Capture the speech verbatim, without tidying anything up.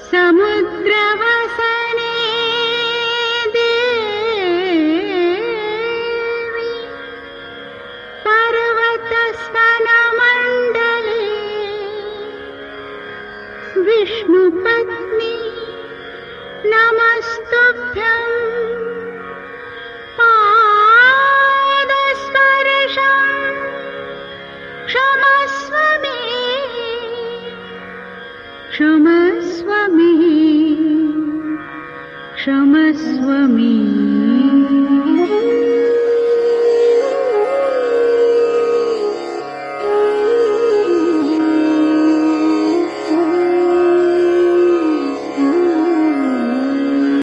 समुद्रवसने देवी पर्वतस्तनमण्डले विष्णुपत्नी नमस्तुभ्यं पादस्पर्शं क्षमस्व मे क्षमस्व मे क्षमस्व मे।